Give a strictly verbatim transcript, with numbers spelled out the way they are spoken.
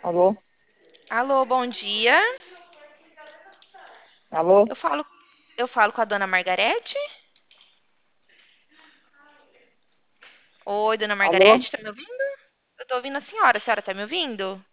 Alô? Alô, bom dia. Alô? Eu falo, eu falo com a dona Margarete? Oi, dona Alô? Margarete, tá me ouvindo? Eu tô ouvindo a senhora. A senhora tá me ouvindo?